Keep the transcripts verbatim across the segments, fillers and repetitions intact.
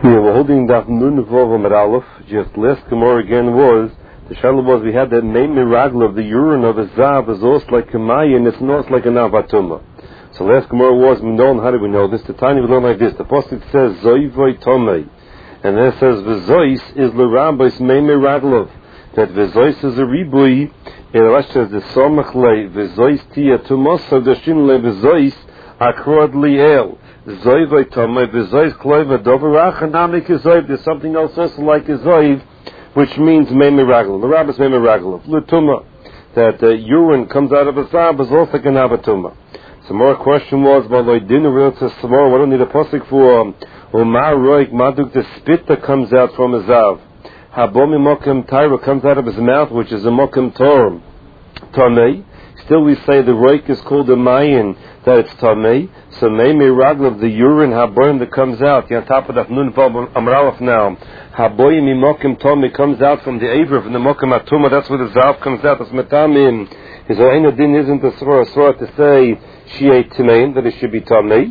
Yeah, we're holding Daf Nun Vav Amud Aleph. Just last Gemara again was, the Shaila was we had that main miracle of the urine of a Zav is also like a Maya and it's not like an Avatuma. So last Gemara was, we know, how do we know this? The tiny we learn like this. The Apostle says, Zoivoi Tomei. And then it says, V'zois is l'rabos main miracle of. That V'zois is a ribui. And the Rashi says, the Somach Le, V'zois tia tumosa, the Shin Le V'zois, akrod liel. Zoivoi Tomei, V'zois kloiva dovarach, and namik zoiv. There's something else also like a zoiv, which means main miracle. The rabbis main miracle of l'tuma. That uh, urine comes out of a zav is also like an avatuma. Some more question was, well, I didn't realize tomorrow. What do we need a pasuk for? Umar roik maduk, the spit that comes out from a zav. Habomi mokem tyra comes out of his mouth, which is a mokem torum. Tamei. Still, we say the roik is called a mayin, that it's tamei. So may miragl of the urine haboyim that comes out. On top of that nun amralaf now. Haboyim mokem tamei comes out from the aver from the mokem atuma. That's where the zav comes out. That's metamim. His oina din isn't the svara svara to say she ate timein, that it should be tamei.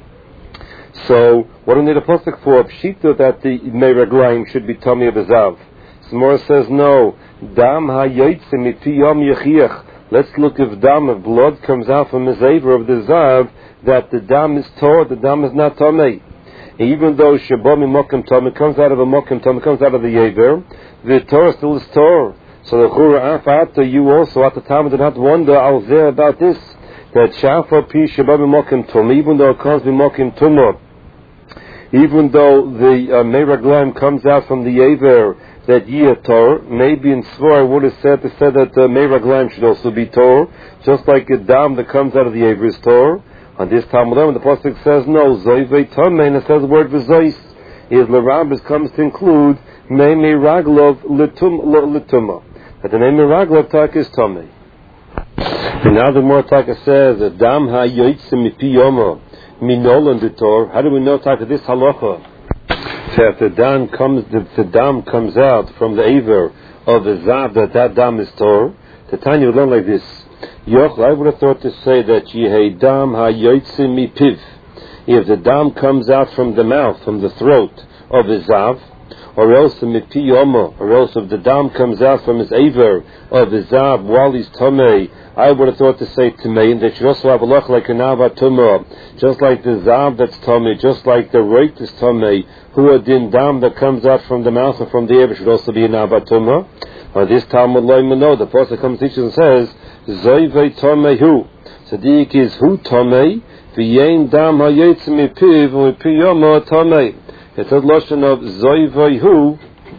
So, what do we need a pasuk for? Pshita that the meraglaim should be tummy of a zav. Samora says no. Dam hayoytze mipi yom yechiach. Let's look if dam of blood comes out from the zaver of the zav, that the dam is tor, the dam is not tummy. Even though shabomi mokem tummy comes out of a mokem tummy, comes out of the yaver, the tor still is tor. So the chura after you also at the time did not wonder I was there about this. That shafa pi shabomi mokem tummy, even though it calls me mokem tumah. Even though the uh, meraglaim comes out from the yaver, that yeh tor, maybe in Svar I would have said to say that uh, meraglaim should also be tor, just like a dam that comes out of the yaver is tor. On this Talmud, the pasuk says no, zoivei tamei, and it says the word v'zois is l'rambis comes to include mei meraglov l'tuma. But the name meraglov tak is tamei. And now the more taka says that dam ha yoytze mipi yomo. Minolan the Tor. How do we know that this halacha? That the dam comes, the, the dam comes out from the aver of the zav, that that dam is Tor. The Tanya would learn like this. Yoch, I would have thought to say that yehei dam ha yoytze mi piv. If the dam comes out from the mouth, from the throat of the zav, or else the mipi yomo, or else if the dam comes out from his aver of the zav while he's tamei, I would have thought to say tamei, and they should also have a loch like an avatuma, just like the zav that's tamei, just like the reit is tamei, who a din dam that comes out from the mouth or from the aver should also be an avatuma. On this Talmud lo know the pasuk comes teaches and says zoivei tamei hu. Sadiq is hu tamei, v'yein dam hayetz mipiv u'mipi yomo tamei. It says loshon of zoivei hu,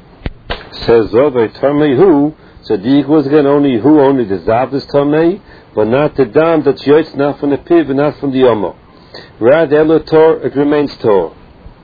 says zoivei tamei hu. Sadiq was again only who only the zav is tamei, but not the dam that's yoytz, not from the piv and not from the yomo. Rather elo tor, it remains tor.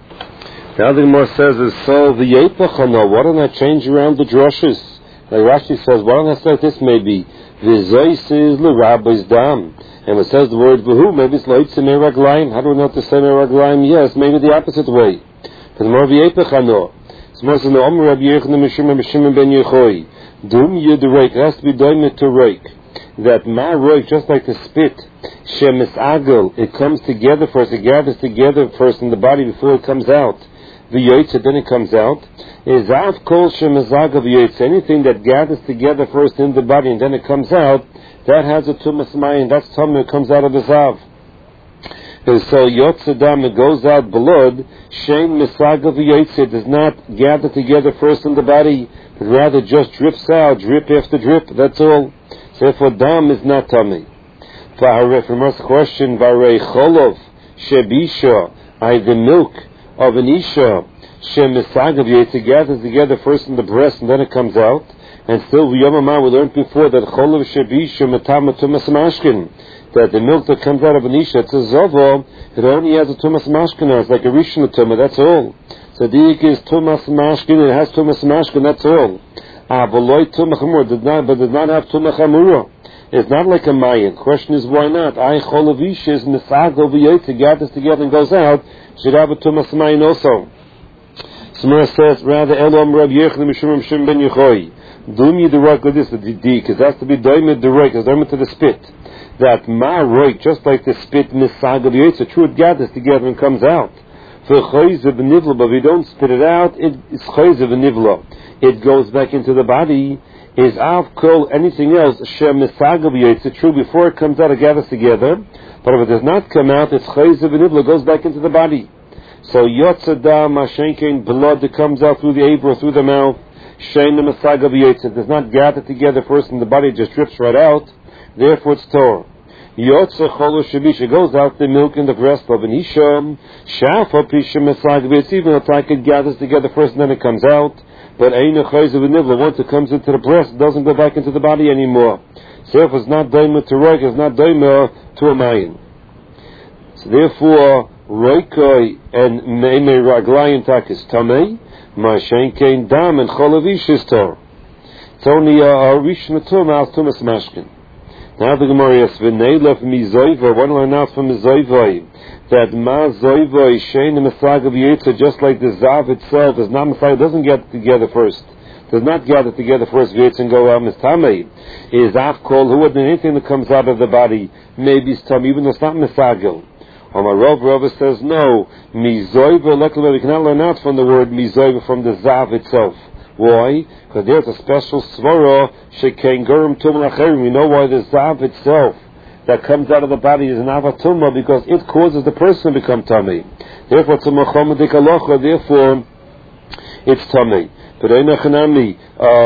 Now the Gemara says is so the yepachano. Why don't I change around the drushes? Like Rashi says, why don't I say this maybe v'zois is l'rabbe's dam, and it says the word v'hu, maybe it's loitze meraglaim. How do we know to say meraglaim? Yes, maybe the opposite way. But the more v'yepachano. It's more than the Omer Rabbi Yechon Mishim Mishim ben Yechoi. Dum yedreik, it has to be doimet to reik. That ma reik, just like the spit, shemis agel, it comes together first, it gathers together first in the body before it comes out. V'yotze, then it comes out. Is av kol shemis agel v'yotze, anything that gathers together first in the body and then it comes out, that has a tumas mayin, that's something that comes out of the zav. So yotze dam, it goes out blood, shein misagel v'yotze, it does not gather together first in the body, but rather just drips out, drip after drip, that's all. So therefore dam is not tummy. From our question, Varei Cholov, Shebisha, I the milk of an Isha, Shemisagav, it gathers together first in the breast and then it comes out. And still, Yomamah, we learned before that Cholov Shebisha, Matama Tumas Mashkin, that the milk that comes out of an Isha, it's a Zovo, it only has a Tumas Mashkin, it's like a Rishon Tumah, that's all. Sadiq is Tumas Mashkin, it has Tumas Mashkin, that's all. Ah, Veloy Tumah Chamur, did not, but did not have Tumah Chamura. It's not like a Mayan. Question is, why not? I Cholavish is Misagel V'yotze, gathers together and goes out, should have a Tumas Mayan also. Samara says, rather, Elom Rabbi Yechon Mishum Mishum ben Yechoi. Dum Yidirok with this, the D, because it has to be Doimet Direk, it's Doimet to the spit. That Ma Roik, just like the spit Misagel V'yotze, true, it gathers together and comes out. But we don't spit it out, it's chayze v'nivla. It goes back into the body. Is av kol anything else shemisagav yetsa true before it comes out, it gathers together. But if it does not come out, it's chayze v'nivla, goes back into the body. So yotza dam mashenkein, blood that comes out through the apron, through the mouth. Shein misagav yetsa, does not gather together first in the body, it just drips right out. Therefore it's Torah. Yotza cholo shabisha, goes out the milk in the breast of an isha. Shafa pisha misagav yetsa, even though it gathers together first and then it comes out. But Eina Chayze v'Nivla, once it comes into the breast, it doesn't go back into the body anymore. So if it's not Daima to Roik, it's not Daima to a Mayan. So therefore, Roikoi and Meimei Raglayan Tak is Tamei, Ma'ashen Kein Dam and Cholavish is Tor. It's only a Rish Matum as Tumas Mashkin. Now the Gemara says, V'nei lef mizoiva, one learn out from mizoivai, that ma zoivai shein mesagav yetza, just like the zav itself is not mesagav, doesn't get together first, does not gather together first, yetza and go out mistamei, is afkol, who would anything that comes out of the body, maybe it's tam, even though it's not mesagil. Or my Rav Rava says, no, mizoiva, luckily we cannot learn out from the word mizoiva from the zav itself. Why? Because there's a special svara shekain gurim tumah acherim. We know why the zav itself that comes out of the body is an avatumah, because it causes the person to become tummy. Therefore, tumah chomadik alocha. Therefore, it's tummy. But einachanami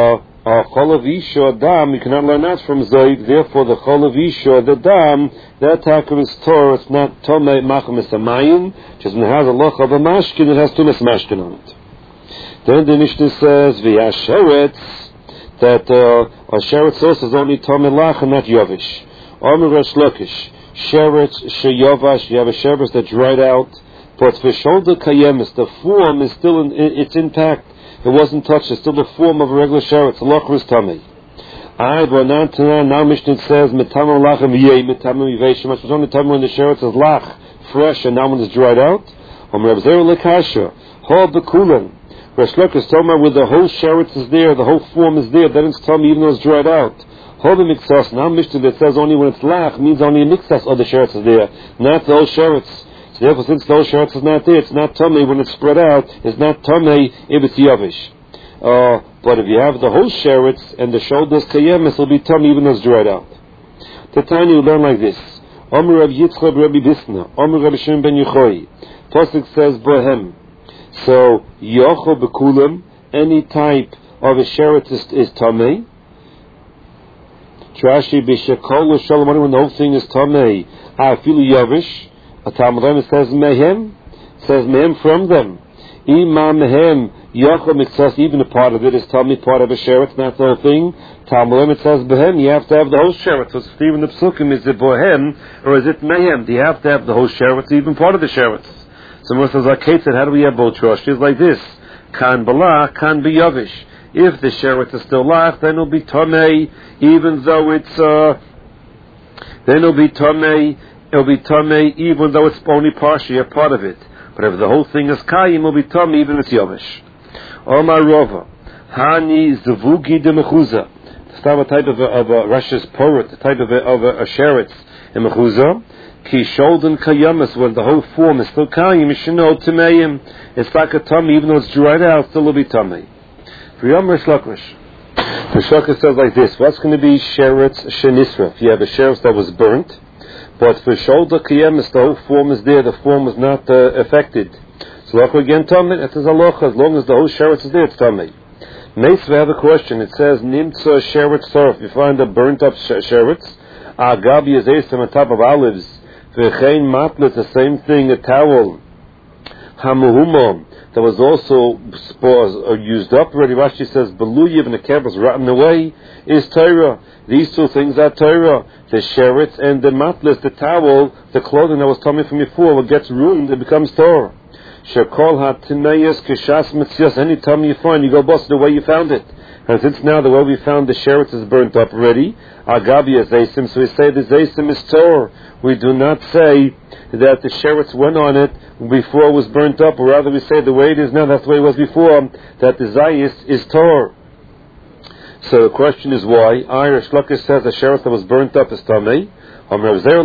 cholavisha dam. You cannot learn that from zayv. Therefore, the cholavisha, the dam, that takum is Torah. It's not tummy machem esamayim. Just when it has a loch of a mashkin, it has tumas mashkin on it. Then the Mishnah says, "V'ya sheretz," that uh, a sheretz also is only tomelach and not yovish. Omer Resh Lakish, sheretz sheyovash. You have a sheretz that's dried out, but for shoulder kayemis, the form is still in, it's intact. It wasn't touched. It's still the form of a regular sheretz. Loch is tummy. I but now now Mishnah says metamim lachem yei metamim yivei. Much was only tummy when the sheretz is lach, fresh, and now when it's dried out. Omer Reb Zera lekasha ha bekulan. Resh Lakish Tomar, with the whole sheretz is there, the whole form is there, then it's tummy even though it's dried out. Hold the mixas. Now Mishnah that says only when it's lach means only a mixas of the sheretz is there, not the whole sheretz. So therefore, since the whole sheretz is not there, it's not tummy when it's spread out. It's not tummy if it's yavish. Uh, but if you have the whole sheretz and the shoulders kayemis, it'll be tummy even though it's dried out. The Tanya you learn like this: Omer Rabbi Yitzchak Rabbi Bisna, Omer Rabbi Shimon ben Yochai. Tosik says bohem. So, yocho bekulim, any type of a sheretz is, is tamei. Trashi b'shekol l'shalom, when the whole thing is tamei. Afilu yavish, a Talmud says mehem, says mehem from them. Ima mehem, yocho mitzvah, even a part of it is tamei, part of a sheretz, not the whole thing. Talmud it says behem, you have to have the whole sheretz. So, even the psukim, is it bohem, or is it mehem? Do you have to have the whole sheretz, even part of the sheretz? So Moshe says, like said, how do we have both Roshis? Like this. Kan balach, kan biyavish. If the sheretz is still lach, then it'll be tamei, even though it's, uh, then it'll be tamei, it'll be tamei, even though it's only partially a part of it. But if the whole thing is kayim, it'll be tamei, even if it's yavish. Omar Rova, hani zavugi de mechuza. It's not a type of a, of a Rosh's porot, the type of a, of a, a sheretz in mechuza. Ki sholden kayamas, when the whole form is still kayim, you should know tameim. It's like a tummy, even though it's dried out, still will be tummy. For Yom Resh Lakish, the Shaka says like this: what's going to be sheretz shenisra? If you have a sheretz that was burnt, but for shoulder kayamas, the whole form is there, the form was not uh, affected. So look again, tummy. It is alocha. As long as the whole sheretz is there, it's tummy. Next, we have a question. It says nimtza sheretz sarf. You find a burnt up sheretz. Agabi is esim on top of olives. V'chein matlet, the same thing, a towel. Hamuhumah, that was also spores, or used up already. Rashi says, beluyiv, and the cap was rotten away, is Torah. These two things are Torah. The sheretz and the matlet, the towel, the clothing that was coming from before, what gets ruined, it becomes Torah. Shekol ha-tinayas kishas mitzias, any time you find, you go bust the way you found it. And since now the way we found the sheretz is burnt up already, agabi is zaysim, so we say the zaysim is Torah. We do not say that the sheretz went on it before it was burnt up, or rather we say the way it is now, that's the way it was before, that the zayis is Torah. So the question is why? Irish Lakish says the sheretz that was burnt up is tamei. When does the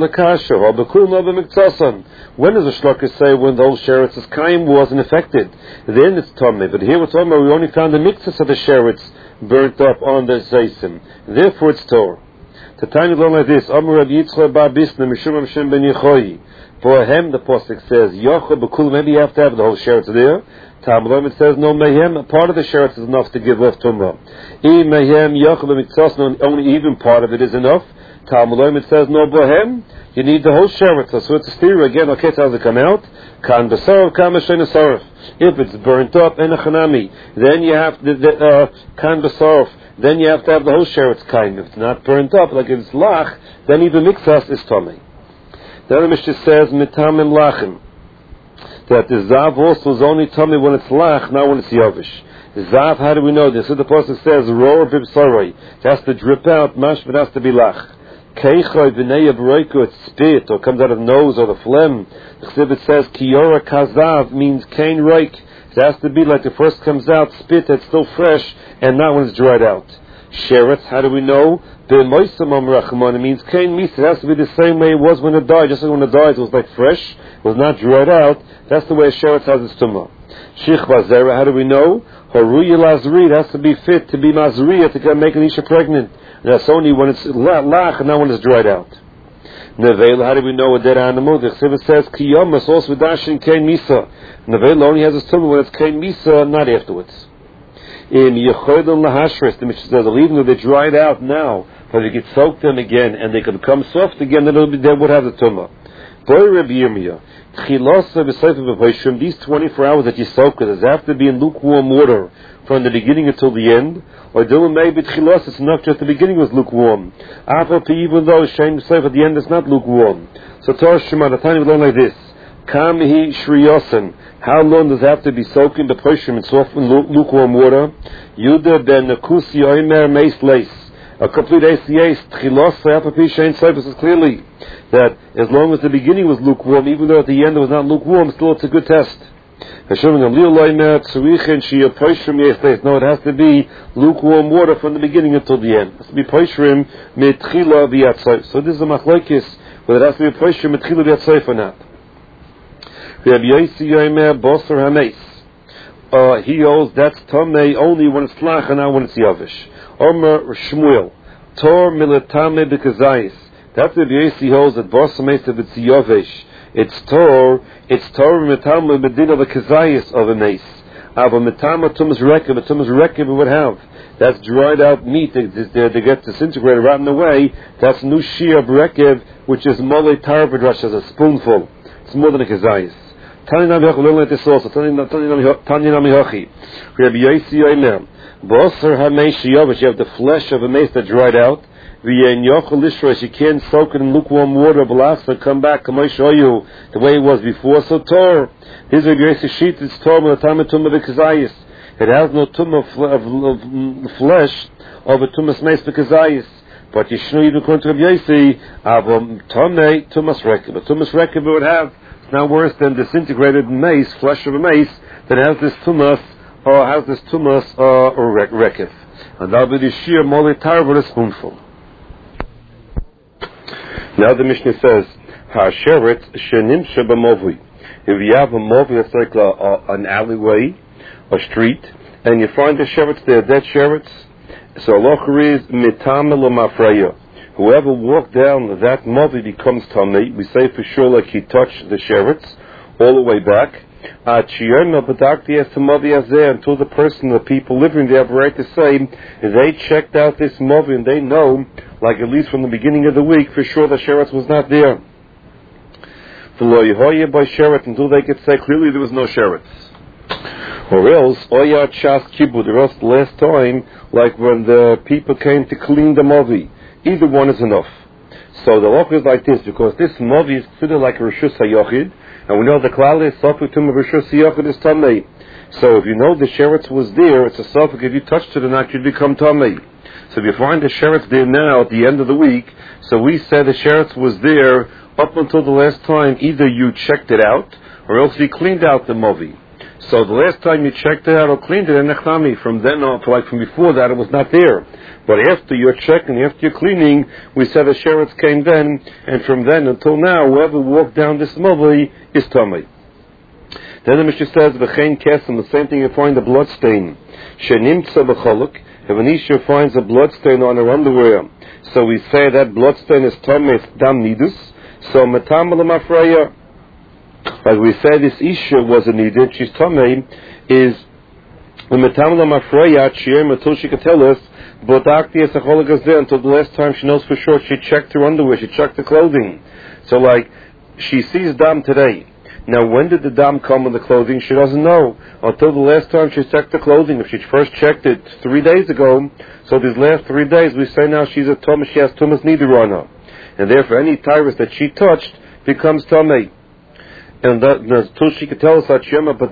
Shlokas say when the whole sheretz kaim wasn't affected? Then it's Tomei. But here we're talking about we only found the mixus of the sheretz burnt up on the Zaysim. Therefore it's Torah. The time you learn like this, Amar Rabbi Yitzchak bar Bisna Mishum Hashem ben Yechoyi. For him, the pasuk says, Yochel B'Kul, maybe you have to have the whole sheretz there. Talmud it says, no, Mehem, a part of the sheretz is enough to give off Tumah. I Mehem, Yochel B'Mitzos, only even part of it is enough. Talmud it says, no, Bohem, you need the whole sheretz. So it's a theory again, okay, how does it come out? Kan B'Sarov, Kan B'Shein Sarov. If it's burnt up, in a chanami, then you have the, the uh, Kan B'Sarov. Then you have to have the whole sheretz kind. If it's not burnt up, like it's lach, then even mixas is tomei. The other Mishnah says, mitamim lachim, that the zav also is only tomei when it's lach, not when it's yavish. Zav, how do we know this? So the pasuk says, roar b'bsaroi, it has to drip out, mash, but it has to be lach. Keichoy v'nei abroiku, it's spit, or comes out of nose, or the phlegm. The chsibit says, kiyora kazav, means kain roik. It has to be like the first comes out, spit that's still fresh, and not when it's dried out. Sheretz, how do we know? The moisam amrachman, it means kain mis. It has to be the same way it was when it died. Just like when it died, it was like fresh, it was not dried out. That's the way a sheretz has its tumah. Shich bazera, how do we know? Haruya lazri, it has to be fit to be mazriya to make an isha pregnant. And that's only when it's lach and not when it's dried out. Nevela, how do we know a dead animal? The chsibit says kiyomas also dashin kain misa. Nevela only has its tumah when it's kain misa, not afterwards. In Yechodim lahashris, the Mishnah says, even though they dried out now, but they could soak them again and they could become soft again, then be, they would have the tumah. Boy Rabbi Yirmiyah, these twenty-four hours that you soak it, does it have to be in lukewarm water from the beginning until the end? Or maybe it's enough just the beginning was lukewarm. Even though Shem Seif at the end is not lukewarm. So Torah Shema, the time we learn like this. Kamhi Shriyosen. How long does it have to be soaking the Poshim in soft and lukewarm water? Yuda ben Nakusi Oimer Meis Leis. A complete A C A, Tchilos Sayapapi Shein Seifus is clearly that as long as the beginning was lukewarm, even though at the end it was not lukewarm, still it's a good test. No, it has to be lukewarm water from the beginning until the end. It has to be Poshim Mitchila V'Yatzayf. So this is a machlokes, whether it has to be Poshim Mitchila V'Yatzayf or not. Uh, he holds that's Tomei only when it's Lach and not when it's Yavish. Omer Shmuel, Tor Milatame B'Kazayis. That's the Yossi holds that Bosames if it's Yavish. It's Tor, it's Tor Milatame B'Din of a Kazayis of a mace. Ava Mitama Tumas Rekev, a Tumas Rekev would have. That's dried out meat to, to, to get disintegrated, rotten away. That's Nushia of Rekev, which is Mole Tarvadrash as a spoonful. It's more than a Kazayis. Tanya Nami Hochi, learn like this also. Tanya Nami Hochi. Rabbi Yossi Omer. Bosser HaMeish Yavish, you have the flesh of a mace that dried out. V'yen Yochel Lishrosh, you can't soak it in lukewarm water, B'lasa, come back, come I show you, the way it was before. So Tor, this is Rabbi Yossi sheet, it's Tor, M'latama Tumah B'Kazayis. It has no tumah of, of, of flesh of a Tumas Meis B'Kazayis. But Yishnu, even according to Rabbi Yossi, Avam Tomei, Tumas Rekev. A Tumas Rekev would have, it's not worse than disintegrated mace, flesh of a mace, that has this tumas, or has this tumas, uh, or rekev. And that will be the sheer molitar with a spoonful. Now the Mishnah says, Ha'asheret shenimshe b'movui. If you have a movui that's like a, a, an alleyway, a street, and you find the sherets there, dead sherets, so Allah is mitam l'mafreya. Whoever walked down that movui becomes tamei. We say for sure like he touched the sherets all the way back. Until the person, the people living there have a right to say they checked out this movie and they know, like at least from the beginning of the week, for sure the sheretz was not there. By sheretz until they could say clearly there was no sheretz. Or else, Oya Chas Kibu, the rest last time, like when the people came to clean the movie. Either one is enough. So the law is like this, because this movie is considered like a Rishus HaYochid, and we know the klal is Safik Tum of Rishus HaYochid is Tamei. So if you know the sheretz was there, it's a Safik, if you touched it or not, you'd become Tamei. So if you find the sheretz there now at the end of the week, so we said the sheretz was there up until the last time, either you checked it out, or else you cleaned out the movie. So the last time you checked it out or cleaned it, and from then on, like from before that, it was not there. But after your checking, after your cleaning, we said the sheretz came then, and from then until now, whoever walked down this mavli is tamei. Then the Mishnah says, "V'chein kesem," the same thing you find the blood stain. Shenimtza b'choluk. If an isha finds a blood stain on her underwear, so we say that blood stain is tamei dam nidus. So matam l'mafreya. Like we say, this isha was a nidus. She's tamei. Is the matam l'mafreya chiyem until she could tell us. But until the last time she knows for sure, she checked her underwear, she checked the clothing. So like, she sees dam today. Now when did the dam come on the clothing? She doesn't know. Until the last time she checked the clothing. If she first checked it three days ago, so these last three days we say now she's a tumah, she has tumas nidur on her. And therefore any tyrus that she touched becomes tamei. And that, until she could tell us that there's no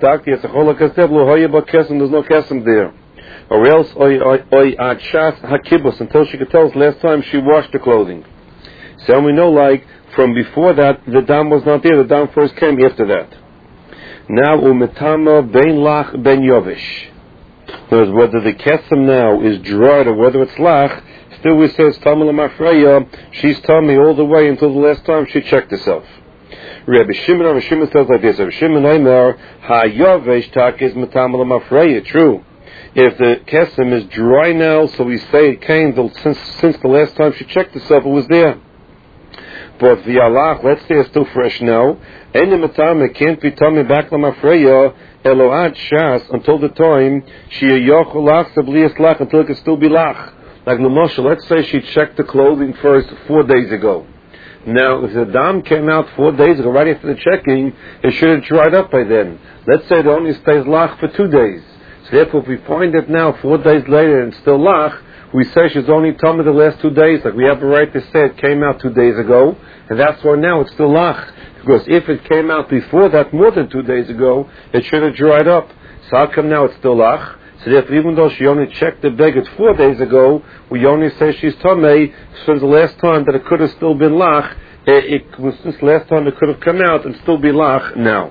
kesem there. Or else, oy oy oy achas hakibus, until she could tell us last time she washed the clothing. So we know, like from before that, the dam was not there. The dam first came after that. Now umetama ben lach ben yovish. Because whether the kesem now is dried or whether it's lach, still we say it's tamei l'mafreya. She's tamei all the way until the last time she checked herself. Rabbi Shimon, Rabbi Shimon says like this: Rabbi Shimon Aimer ha yovish tak is metamei l'mafreya. True. If the kesem is dry now, so we say it came the, since since the last time she checked herself, it was there. But the alach, let's say it's still fresh now. Any matam, it can't be tummy back l'mafreya eload shas until the time she yochol lach sablias lach until it can still be lach. Like Lamosha, let's say she checked the clothing first four days ago. Now, if the dam came out four days ago, right after the checking, it should have dried up by then. Let's say it only stays lach for two days. So therefore, if we find it now, four days later, and still lach, we say she's only tummy the last two days. Like we have a right to say it came out two days ago, and that's why now it's still lach. Because if it came out before that, more than two days ago, it should have dried up. So how come now it's still lach? So therefore, even though she only checked the beged four days ago, we only say she's tamei since the last time that it could have still been lach. It, it was since last time it could have come out and still be lach now.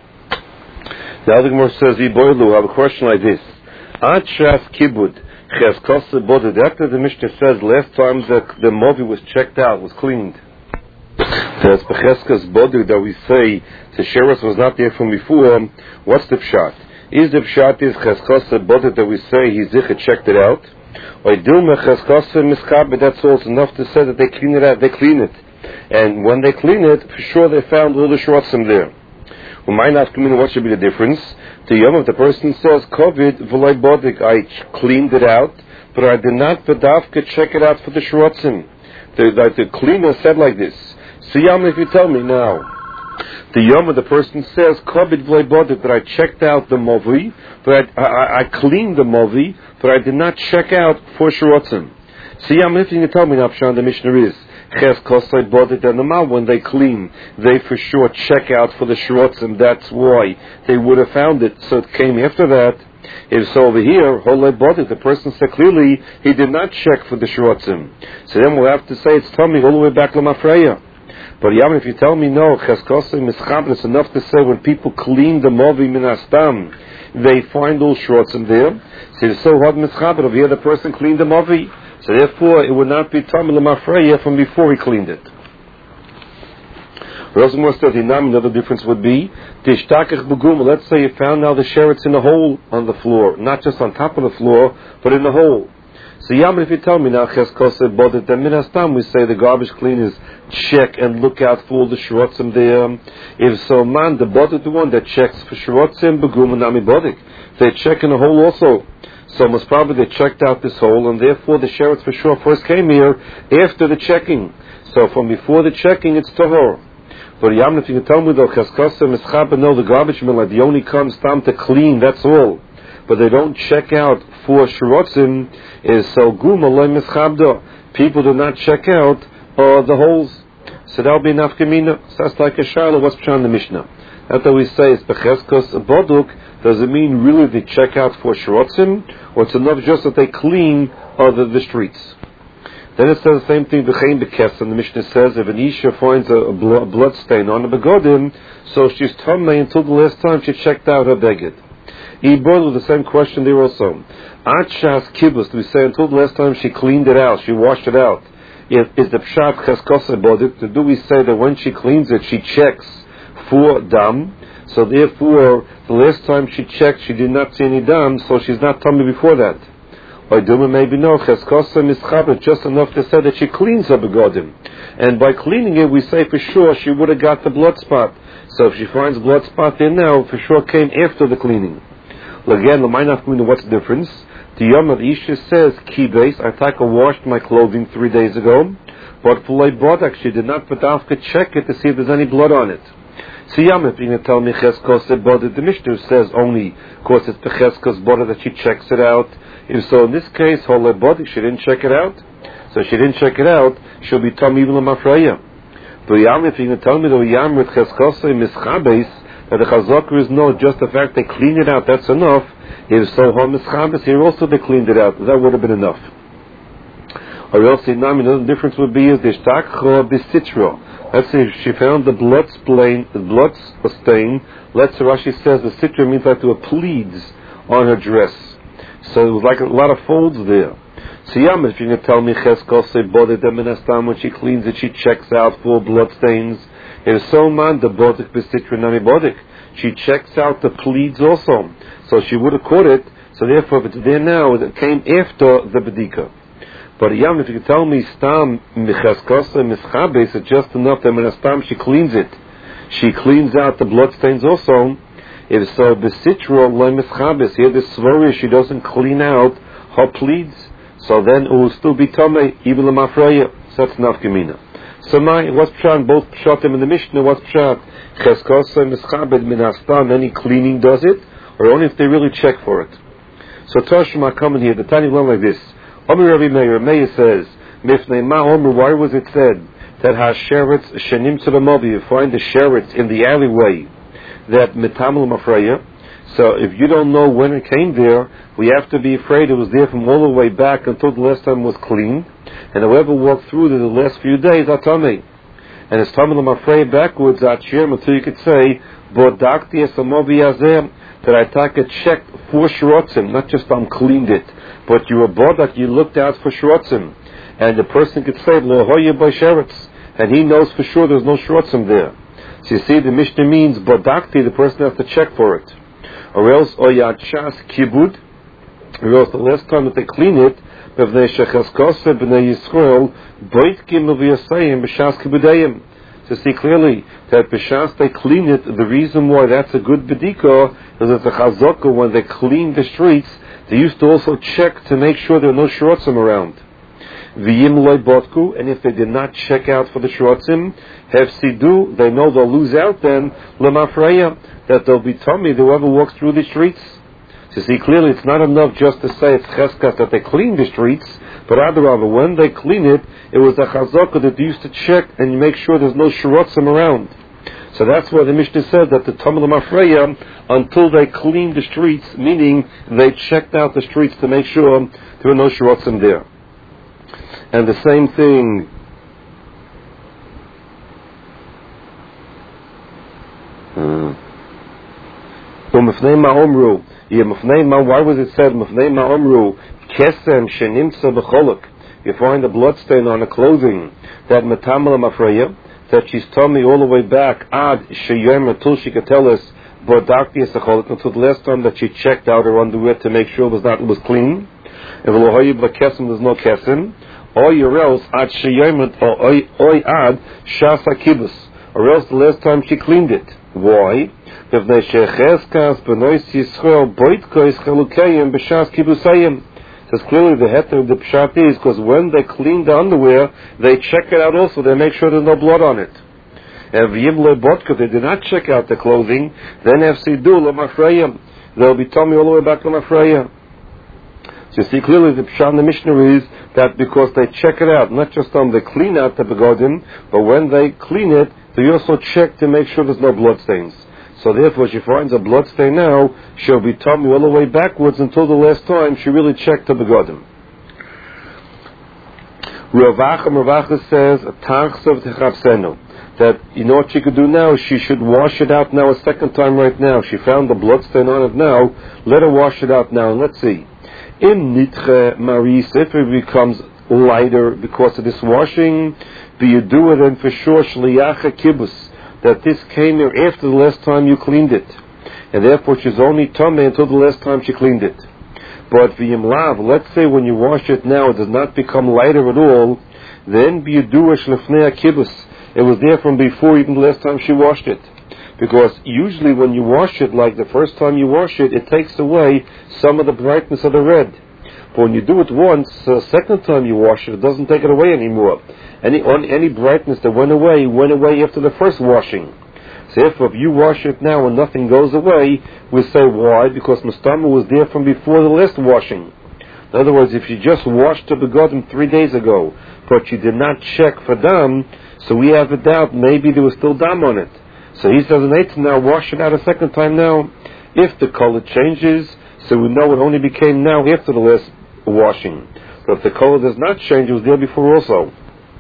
The other Gemara says, "Yiboilu." I have a question like this: Ad shas kibud cheskos boded. After the Mishnah says last time the the movi was checked out, was cleaned. There's becheskas boded that we say the sheretz was not there from before. What's the pshat? Is the pshat is cheskos boded that we say he zichet checked it out? Or dilma cheskos miskabe? That's also enough to say that they clean it out. They clean it, and when they clean it, for sure they found all the shrotzim there. Who might not come in, what should be the difference? The yom of the person says, "Covid v'lay bodik." I cleaned it out, but I did not bedavka check it out for the shrotzim. The, the, the cleaner said like this. So yom, if you tell me now, the yom of the person says, "Covid v'lay bodik," that I checked out the movi, but I, I, I cleaned the movi, but I did not check out for shrotzim. So yom, if you can tell me now, Pshan, the Mishnah is. When they clean, they for sure check out for the shrotzim. That's why they would have found it. So it came after that. If so, over here, the person said clearly he did not check for the shrotzim. So then we'll have to say it's tummy all the way back to Mafreya. But Yam, if you tell me no, it's enough to say when people clean the movi minastam, they find all shrotzim there. So it's so hard mischaber. Over here, the person cleaned the movi. So therefore, it would not be tamei l'mafreya from before he cleaned it. Rosenmore says, another difference would be, let's say you found now the sheretz in the hole on the floor, not just on top of the floor, but in the hole. So Yam, if you tell me now, cheskoseh bodet, then minastam, we say the garbage cleaners check and look out for all the shrotzim there. If so, man, the bodet, the one that checks for shrotzim, begum and nami bodik. They check in the hole also. So most probably they checked out this hole, and therefore the sheretz for sure first came here after the checking. So from before the checking, it's tahor. But Yam, if you can tell me though, cheskoseh mischaber, no, the garbage mill, the only comes time to clean, that's all. But they don't check out for shrotzim, is so gum alay mischaber. People do not check out uh, the holes. So that'll be nafkamina. So that's like a shiloh, what's behind the Mishnah. That's what we say, is becheskos boduk. Does it mean really they check out for shrotzim, or it's enough just that they clean uh, the, the streets? Then it says the same thing, B'chein B'kesem. The Mishnah says, if an Isha finds a, a blood stain on the begodim, so she's tamei until the last time she checked out her beged. Ibor, the same question there also. Achas kibus, we say until the last time she cleaned it out, she washed it out. If, is the pshat cheskose bodik, do we say that when she cleans it, she checks for dam? So therefore, the last time she checked, she did not see any dam, so she's not tamei before that. By Duma maybe no, cheskose mischabet, just enough to say that she cleans her begodim. And by cleaning it, we say for sure she would have got the blood spot. So if she finds blood spot there now, for sure came after the cleaning. Again, what's the difference? The Yom of Isha says, Kibes, I take a washed my clothing three days ago, but Fulay Bodak, she did not Badafka check it to see if there's any blood on it. So Yom, if you're going to tell me Cheskos Bodak, the Mishnah says only, of course it's Becheskos Bodak that she checks it out. If so, in this case, Fulay Bodak, she didn't check it out. So she didn't check it out, she'll be Tom even Lamafreya. But Yom, if you're going to tell me the Yom with Cheskos Mischabes, that the Chazakar is no, just the fact they cleaned it out, that's enough. If so, Hamischabes, here also they cleaned it out, that would have been enough. Or else, the difference would be is the Shtakho Bisitro. Let's say she found the blood stain, the blood stain. Let's say Rashi says the sitra means like there were pleats on her dress. So it was like a lot of folds there. So Yam, if you're going to tell me Cheskos Bodik Deminastam, when she cleans it, she checks out for blood stains. If so, man, the Bodik Bisitra Nami Bodik, she checks out the pleats also. So she would have caught it, so therefore if it's there now, it came after the Bedika. But Yam, if you can tell me Stam Michaskos Mischabes, it's just enough that when Stam she cleans it, she cleans out the blood stains also. If so, Bisitra Le Mischabes, here the Svori, she doesn't clean out her pleats, so then it will still be Tomei, even the Mafreya. So that's Nafkamina. So my, what's Pshat? Both Pshatim in the Mishnah, what's Pshat? Cheskos Mischabed Minastam, any cleaning does it, or only if they really check for it. So Toshma coming here, the tiny one like this. Omer Rabbi Meir, Meir says, Mifnei Ma Omer, why was it said that Hasheretz Shenim Tzadamobi, you find the Sheretz in the alleyway, that Metamel Mafreya? So if you don't know when it came there, we have to be afraid it was there from all the way back until the last time it was clean. And whoever walked through there the last few days, Atame. And it's Tamil Mafreya backwards, Atshir, until you could say, Bodakti Esamobi Azem, that I take a check for Shrotzim, not just I'm cleaned it, but you were Bodak, you looked out for Shrotzim. And the person could say, Lo Hoya by Sheretz, and he knows for sure there's no Shrotzim there. So you see, the Mishnah means Bodakti, the person has to check for it. Or else, Oyachas Kibud, or else the last time that they clean it, B'vnei Shechaskose B'nei Yisrael, Boit Gimel V'yasayim B'shas Kibudayim. To see clearly that B'shas they clean it, the reason why that's a good B'dika is that the Chazaka, when they clean the streets, they used to also check to make sure there are no Shrotzim around. V'yim loy botku, and if they did not check out for the Shrotzim, hefsidu, they know they'll lose out then, L'mafreya, that they'll be tummy, whoever walks through the streets. To see clearly, it's not enough just to say it's cheskas that they clean the streets, but rather, rather when they clean it, it was a chazaka that they used to check and make sure there's no shrotzim around. So that's why the Mishnah said that the Tamil Mafreya, until they cleaned the streets, meaning they checked out the streets to make sure there were no shrotzim there. And the same thing, Umfnei Ma'omru, why was it said Mufnei Ma'omru Kesem Shenimtza B'cholok? You find a bloodstain on a clothing that Metamel Mafreya, that she's told me all the way back Ad Sheyem until she could tell us Bodakti Esacholok, until the last time that she checked out her underwear to make sure it was not it was clean. If Elohoyi B'Kesem, there's no Kesem. Or your else Ad Sheyem or Oy Ad Shasa Kibus, or else the last time she cleaned it. Why? Says clearly the heter of the pshat is because when they clean the underwear, they check it out also. They make sure there's no blood on it. And if they did not check out the clothing, then they'll be tummy all the way back to Mafreya. So you see clearly the pshat in the Mishnah is that because they check it out, not just on they clean out the begodim, but when they clean it, they also check to make sure there's no blood stains. So therefore, she finds a blood stain now, she'll be tummy all the way backwards until the last time she really checked the begodim. Ravacha Ravacha says, Tachsav Techapsenu, that you know what she could do now? She should wash it out now a second time right now. She found the bloodstain on it now. Let her wash it out now. And let's see. Im Nitche Maris, if it becomes lighter because of this washing, do you do it then for sure Shliacha Kibbus, that this came here after the last time you cleaned it. And therefore she's only Tomei until the last time she cleaned it. But V'yim Lav, let's say when you wash it now, it does not become lighter at all, then B'yadua Shlefnei Kibbus. It was there from before, even the last time she washed it. Because usually when you wash it, like the first time you wash it, it takes away some of the brightness of the red. But when you do it once, the uh, second time you wash it, it doesn't take it away anymore. Any on, any brightness that went away, went away after the first washing. So therefore, if you wash it now and nothing goes away, we say why? Because Mustama was there from before the last washing. In other words, if you just washed the begotten three days ago, but you did not check for dam, so we have a doubt, maybe there was still dam on it. So he says, "Eight now, wash it out a second time now. If the color changes, so we know it only became now after the last washing. But if the color does not change, it was there before also."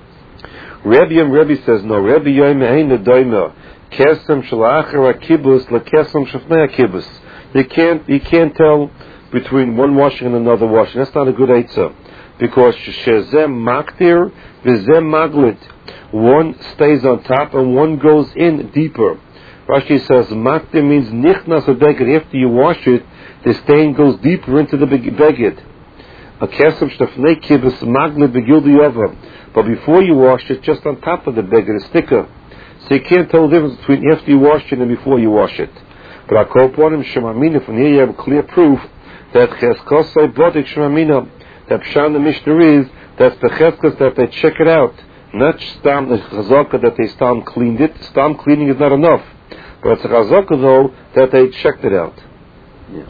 Rabbi Yom Rabbi says, "No, Rabbi Yom Ein Nedoimer Kesem Shalachar Kibbus LeKesem Shafnei Kibbus." You can't, you can't tell between one washing and another washing. That's not a good eitzah, because Shezem Maktir V'Zem Maglit. One stays on top and one goes in deeper. Rashi says Maktir means Nichnas Beged. After you wash it, the stain goes deeper into the beged. A Kesem Shafnei Kibbus Maglit Begildi Yova. But before you wash it, just on top of the beged, a sticker. So you can't tell the difference between after you wash it and before you wash it. But I call upon him Shemamina. From here you have clear proof that Cheskosai Bodik Shemamina. That Pshan the Mishnah is that's the Cheskos that they check it out, not Stam the Chazaka that they Stam cleaned it. Stam cleaning is not enough, but it's a Chazaka though that they checked it out. Yeah.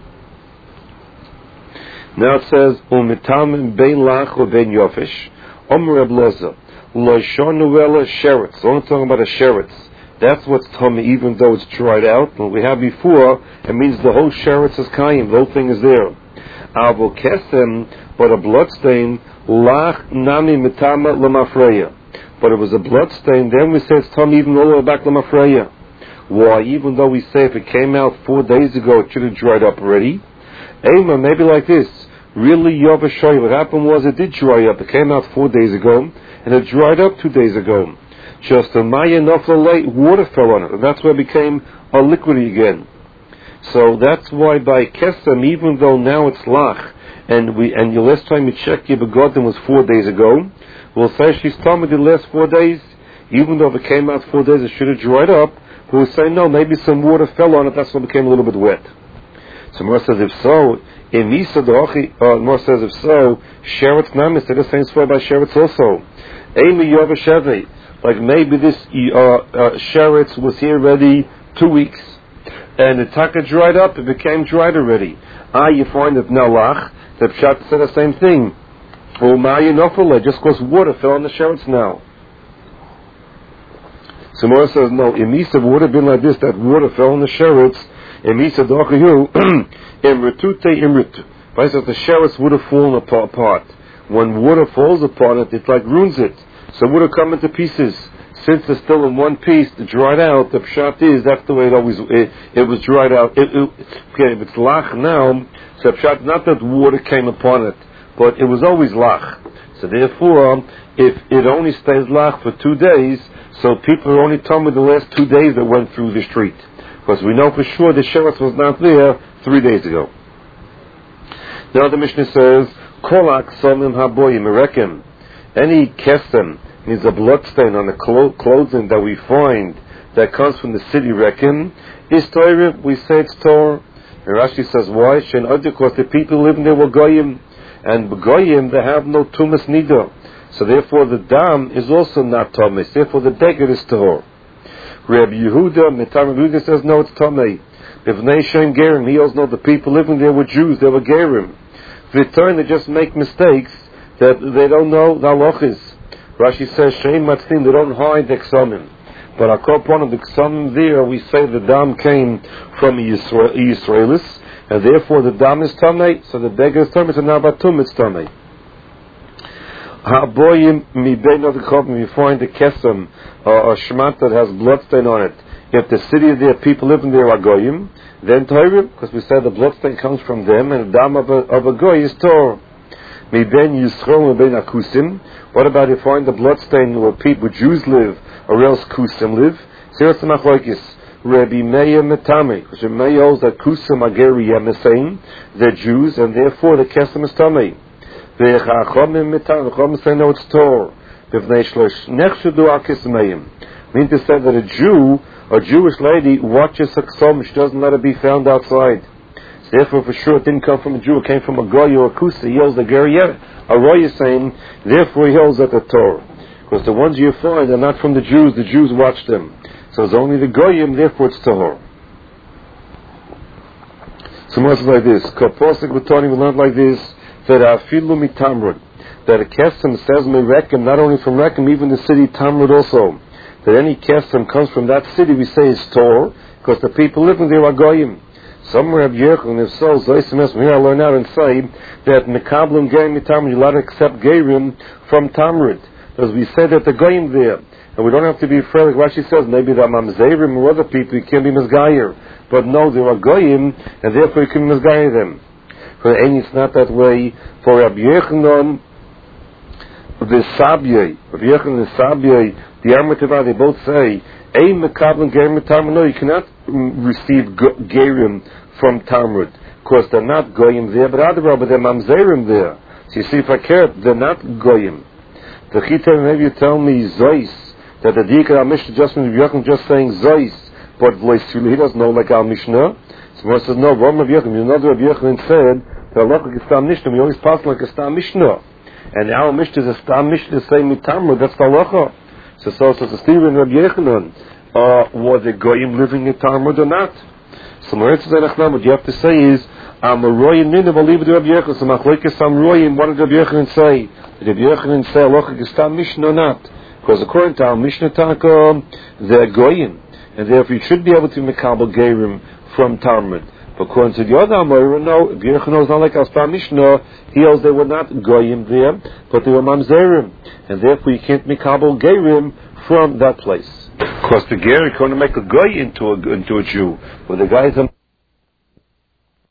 Now it says Umitam Bein Lach or Bein Yofish. Omer Abloza, Loishonuela Sheretz. Only talking about a sheretz. That's what's tummy, even though it's dried out. What we had before, it means the whole sheretz is kaim, the whole thing is there. Avo Kesem, but a bloodstain, Lach Nami Mitama Lamafreya. But it was a bloodstain, then we say it's tummy even all the way back Lamafreya. Why? Even though we say if it came out four days ago, it should have dried up already. Ema, maybe like this. Really, Yovashoy, what happened was it did dry up. It came out four days ago, and it dried up two days ago. Just a Maya Nofla water fell on it, and that's where it became a liquidy again. So that's why by Kesem, even though now it's Lach, and we and the last time you checked your begotten was four days ago, we'll say she's told me the last four days, even though if it came out four days, it should have dried up. We'll say no, maybe some water fell on it, that's why it became a little bit wet. So Mor says if so, in Misa Dochi, uh, Mor says if so, Sheretz Namis, they're the same story by Sheretz also. Amy Yovasheve, like maybe this uh, uh, Sheretz was here already two weeks, and the taka dried up, it became dried already. Ah, you find that now Lach, the Pshat said the same thing. Or Maya Nofale, just because water fell on the Sheretz now. So Mor says no, in Misa would have been like this, that water fell on the Sheretz. In Misa Dochi, Imritute Imrit. But I said the sheretz would have fallen apart. When water falls upon it, it like ruins it. So it would have come into pieces. Since it's still in one piece, dried out, the pshat is, that's the way it always, it, it was dried out. It, it, okay, if it's lach now, so pshat, not that water came upon it, but it was always lach. So therefore, if it only stays lach for two days, so people are only telling me the last two days that went through the street. Because we know for sure the sheretz was not there three days ago. Now the Mishnah says, Kolak Somim Haboyim Erekim. Any kesem means a bloodstain on the clo- clothing that we find that comes from the city Rekim. Is Torah, we say it's Torah. And Rashi says, why? Because the people living there were Goyim. And Goyim, they have no Tumas Nida. So therefore the dam is also not Tumas. Therefore the deged is Torah. Rabbi Yehuda, Mitam Yehuda says, no, it's Tomei. B'vnei Shem Gerim, he also knows the people living there were Jews, they were Gerim. V'turn, they just make mistakes that they don't know the halachas. Rashi says, Shem Matzim, they don't hide the Ksamim. But I call upon the Ksamim there, we say the dam came from Yisrael, Yisraelis, and therefore the dam is Tomei, so the beggar is Tomei, so now Batum it's Tomei. Ha'boyim mi bein of the chopim, you find a kesem or a shmat that has bloodstain on it. If the city there, people living there are goyim, then Torah, because we said the bloodstain comes from them, and the dam of a, of a goy is Torah. Mi ben Yisrael mi ben akusim. What about if you find the bloodstain where people, Jews live, or else kusim live? Seres machlokes. Rabbi Meir metame, because Rabbi Meir holds that kusim ageri yemesein, they're Jews, and therefore the kesem is tamei. The chachomim metame, the chachomim say no, it's Torah. B'vnei shlosh nechshudu akismeim. Mean to say that a Jew, a Jewish lady, watches a ksom, she doesn't let it be found outside. So therefore, for sure, it didn't come from a Jew, it came from a goy or a kusa. He holds the geriyah. A roy is saying, therefore he holds that the Torah. Because the ones you find are not from the Jews, the Jews watch them. So it's only the goyim, therefore it's Torah. So much like this. Kaposik Batani, we learned like this, that afilu mitamrud, that a kesem says me reckon, not only from reckon, even the city Tamrud also. That any kesem comes from that city, we say is Torah, because the people living there are goyim. Somewhere have Yechon, if so, Zoysimes, we learn out and say that Mekablim Gerim Tamrud, you're allowed to accept Gerim from Tamrud. Because we say that the goyim there, and we don't have to be afraid, like Rashi says, maybe the Mamzerim or other people, you can't be Mizgayer. But no, there are goyim, and therefore you can Mizgayer them. For the it's not that way. For Rabbi Yechanan, the Sabyei, Rabbi Yechanan, the Sabyei, the Armatava, they both say, Ein Mekablim Gerim Tamrud. No, you cannot receive Gerim from Tamrud, because they're not goyim there, but other but they're Mamzerim there. So you see, if I care, they're not goyim. The Chita, maybe you tell me Zois, that the Dikar al-Mishnah just means Rabbi just saying Zois, but he doesn't know like al-Mishnah. So he says, no, Rabbi Yochanan, you know that Rabbi Yochanan said that Allah is Stam Mishnah, we always pass like a Stam Mishnah. And our Mishnah is a Stam Mishnah saying Mitamrud, that's the halacha. So so so Stephen Rabbi Yochanan, uh, were the goyim living in Talmud or not? So what you have to say is, I'm a royim nina, believe it Rabbi Yochanan. So machlokes I'm royim, what did Rabbi Yochanan say? Did Rabbi Yochanan say Allah is Stam Mishnah or not? Because according to our Mishnah Taka, they're goyim, and therefore you should be able to mekabel gerim from Talmud. But according to the other Amoira, no, Rabbi Yochanan is not like our Mishnah. He holds they were not goyim there, but they were mamzerim, and therefore you can't mekabel gerim from that place. Because the ger is going to make a goy into a into a Jew, but the guy is a